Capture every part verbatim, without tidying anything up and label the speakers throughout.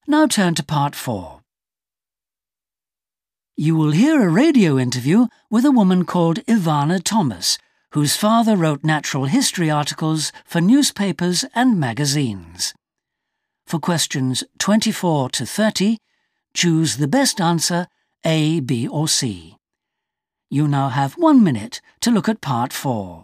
Speaker 1: Now turn to part four. You will hear a radio interview with a woman called Ivana Thomas, whose father wrote natural history articles for newspapers and magazines. For questions twenty-four to thirty, choose the best answer, A, B or C. You now have one minute to look at part four.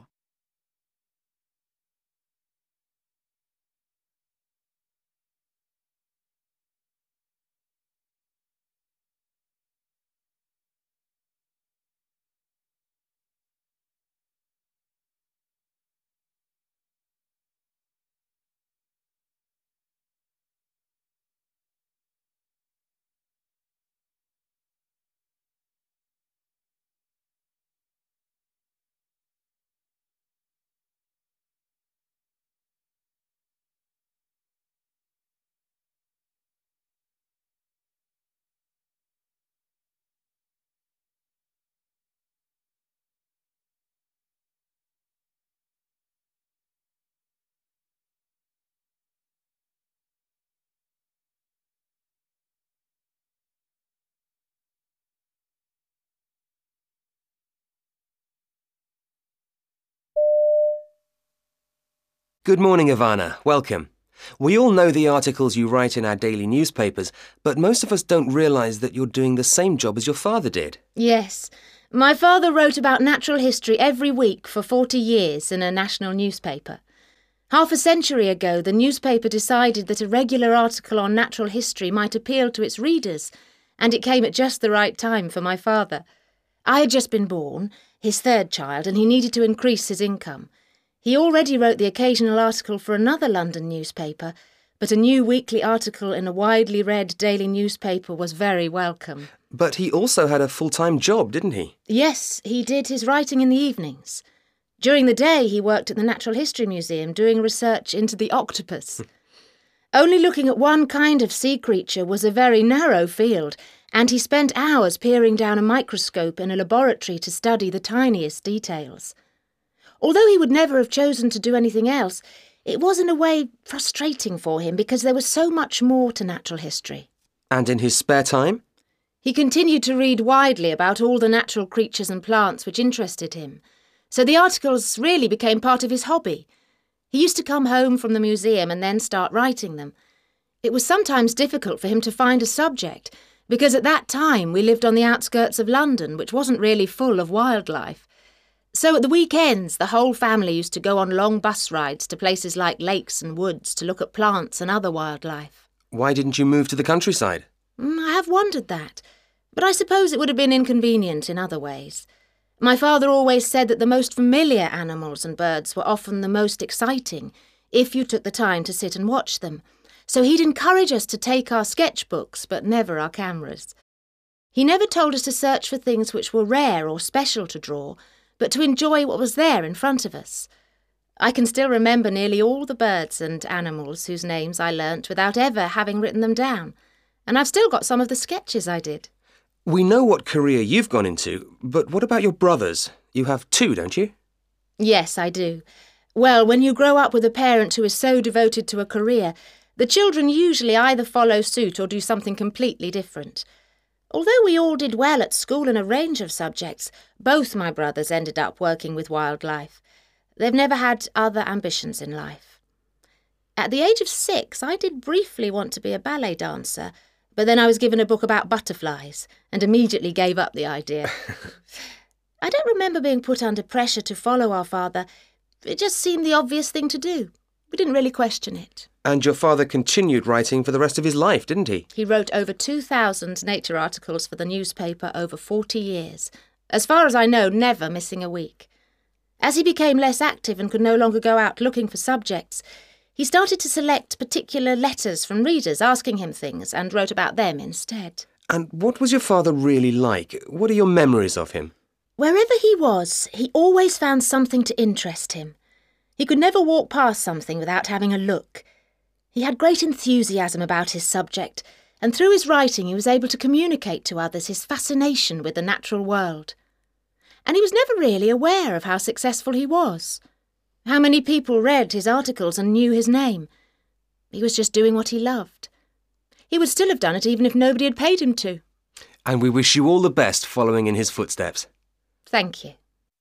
Speaker 2: Good morning, Ivana. Welcome. We all know the articles you write in our daily newspapers, but most of us don't realise that you're doing the same job as your father did.
Speaker 3: Yes. My father wrote about natural history every week for forty years in a national newspaper. Half a century ago, the newspaper decided that a regular article on natural history might appeal to its readers, and it came at just the right time for my father. I had just been born, his third child, and he needed to increase his income. He already wrote the occasional article for another London newspaper, but a new weekly article in a widely read daily newspaper was very welcome.
Speaker 2: But he also had a full-time job, didn't he?
Speaker 3: Yes, he did his writing in the evenings. During the day, he worked at the Natural History Museum doing research into the octopus. Only looking at one kind of sea creature was a very narrow field, and he spent hours peering down a microscope in a laboratory to study the tiniest details. Although he would never have chosen to do anything else, it was in a way frustrating for him because there was so much more to natural history.
Speaker 2: And in his spare time?
Speaker 3: He continued to read widely about all the natural creatures and plants which interested him, so the articles really became part of his hobby. He used to come home from the museum and then start writing them. It was sometimes difficult for him to find a subject, because at that time we lived on the outskirts of London, which wasn't really full of wildlife. So at the weekends, the whole family used to go on long bus rides to places like lakes and woods to look at plants and other wildlife.
Speaker 2: Why didn't you move to the countryside?
Speaker 3: Mm, I have wondered that, but I suppose it would have been inconvenient in other ways. My father always said that the most familiar animals and birds were often the most exciting, if you took the time to sit and watch them. So he'd encourage us to take our sketchbooks, but never our cameras. He never told us to search for things which were rare or special to draw, but to enjoy what was there in front of us. I can still remember nearly all the birds and animals whose names I learnt without ever having written them down, and I've still got some of the sketches I did.
Speaker 2: We know what career you've gone into, but what about your brothers? You have two, don't you?
Speaker 3: Yes, I do. Well, when you grow up with a parent who is so devoted to a career, the children usually either follow suit or do something completely different. Although we all did well at school in a range of subjects, both my brothers ended up working with wildlife. They've never had other ambitions in life. At the age of six, I did briefly want to be a ballet dancer, but then I was given a book about butterflies and immediately gave up the idea. I don't remember being put under pressure to follow our father. It just seemed the obvious thing to do. We didn't really question it.
Speaker 2: And your father continued writing for the rest of his life, didn't he?
Speaker 3: He wrote over two thousand nature articles for the newspaper over forty years. As far as I know, never missing a week. As he became less active and could no longer go out looking for subjects, he started to select particular letters from readers asking him things and wrote about them instead.
Speaker 2: And what was your father really like? What are your memories of him?
Speaker 3: Wherever he was, he always found something to interest him. He could never walk past something without having a look. He had great enthusiasm about his subject, and through his writing he was able to communicate to others his fascination with the natural world. And he was never really aware of how successful he was. How many people read his articles and knew his name? He was just doing what he loved. He would still have done it even if nobody had paid him to.
Speaker 2: And we wish you all the best following in his footsteps.
Speaker 3: Thank you.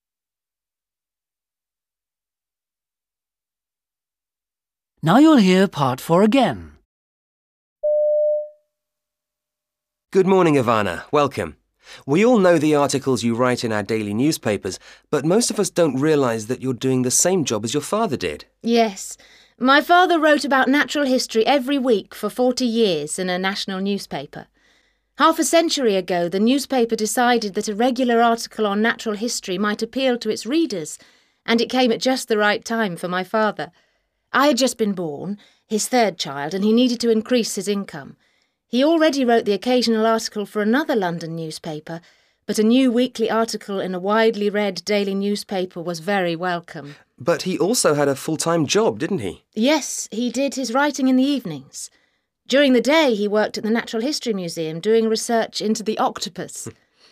Speaker 1: Now you'll hear part four again.
Speaker 2: Good morning, Ivana. Welcome. We all know the articles you write in our daily newspapers, but most of us don't realise that you're doing the same job as your father did.
Speaker 3: Yes. My father wrote about natural history every week for forty years in a national newspaper. Half a century ago, the newspaper decided that a regular article on natural history might appeal to its readers, and it came at just the right time for my father. I had just been born, his third child, and he needed to increase his income. He already wrote the occasional article for another London newspaper, but a new weekly article in a widely read daily newspaper was very welcome.
Speaker 2: But he also had a full-time job, didn't he?
Speaker 3: Yes, he did his writing in the evenings. During the day, he worked at the Natural History Museum doing research into the octopus.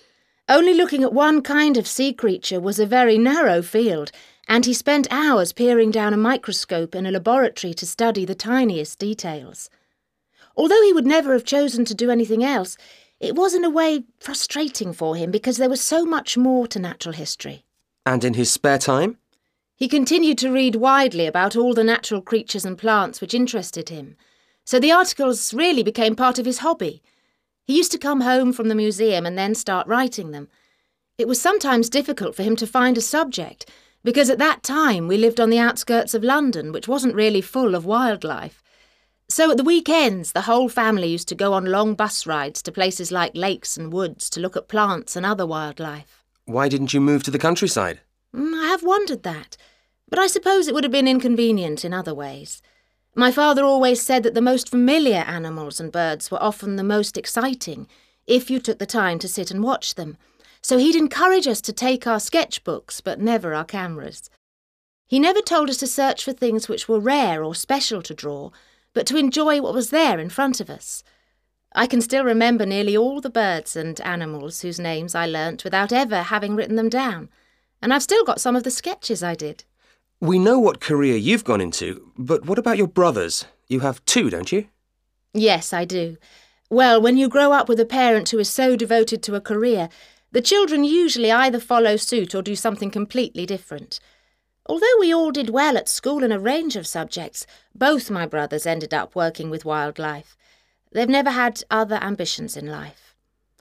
Speaker 3: Only looking at one kind of sea creature was a very narrow field, and he spent hours peering down a microscope in a laboratory to study the tiniest details. Although he would never have chosen to do anything else, it was in a way frustrating for him because there was so much more to natural history.
Speaker 2: And in his spare time?
Speaker 3: He continued to read widely about all the natural creatures and plants which interested him, so the articles really became part of his hobby. He used to come home from the museum and then start writing them. It was sometimes difficult for him to find a subject, because at that time we lived on the outskirts of London, which wasn't really full of wildlife. So at the weekends, the whole family used to go on long bus rides to places like lakes and woods to look at plants and other wildlife.
Speaker 2: Why didn't you move to the countryside?
Speaker 3: Mm, I have wondered that, but I suppose it would have been inconvenient in other ways. My father always said that the most familiar animals and birds were often the most exciting, if you took the time to sit and watch them. So he'd encourage us to take our sketchbooks, but never our cameras. He never told us to search for things which were rare or special to draw, but to enjoy what was there in front of us. I can still remember nearly all the birds and animals whose names I learnt without ever having written them down, and I've still got some of the sketches I did.
Speaker 2: We know what career you've gone into, but what about your brothers? You have two, don't you?
Speaker 3: Yes, I do. Well, when you grow up with a parent who is so devoted to a career, the children usually either follow suit or do something completely different. Although we all did well at school in a range of subjects, both my brothers ended up working with wildlife. They've never had other ambitions in life.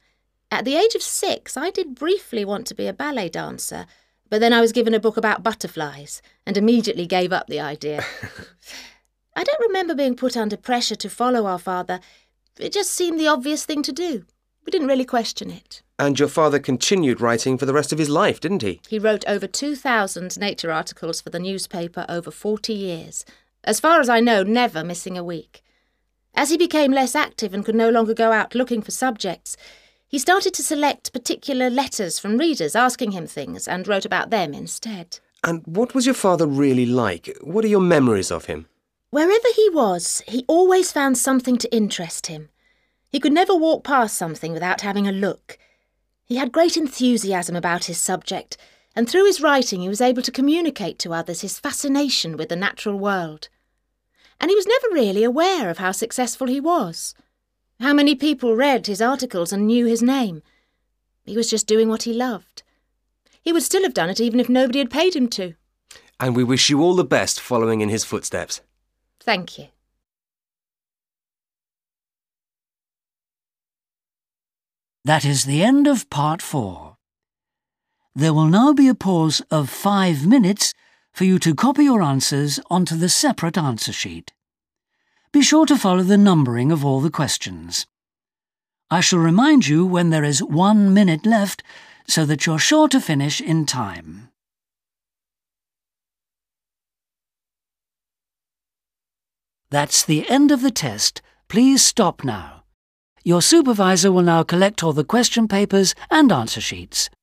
Speaker 3: At the age of six, I did briefly want to be a ballet dancer, but then I was given a book about butterflies and immediately gave up the idea. I don't remember being put under pressure to follow our father. It just seemed the obvious thing to do. We didn't really question it.
Speaker 2: And your father continued writing for the rest of his life, didn't he?
Speaker 3: He wrote over two thousand nature articles for the newspaper over forty years. As far as I know, never missing a week. As he became less active and could no longer go out looking for subjects, he started to select particular letters from readers asking him things and wrote about them instead.
Speaker 2: And what was your father really like? What are your memories of him?
Speaker 3: Wherever he was, he always found something to interest him. He could never walk past something without having a look. He had great enthusiasm about his subject, and through his writing he was able to communicate to others his fascination with the natural world. And he was never really aware of how successful he was. How many people read his articles and knew his name? He was just doing what he loved. He would still have done it even if nobody had paid him to.
Speaker 2: And we wish you all the best following in his footsteps.
Speaker 3: Thank you.
Speaker 1: That is the end of part four. There will now be a pause of five minutes for you to copy your answers onto the separate answer sheet. Be sure to follow the numbering of all the questions. I shall remind you when there is one minute left so that you're sure to finish in time. That's the end of the test. Please stop now. Your supervisor will now collect all the question papers and answer sheets.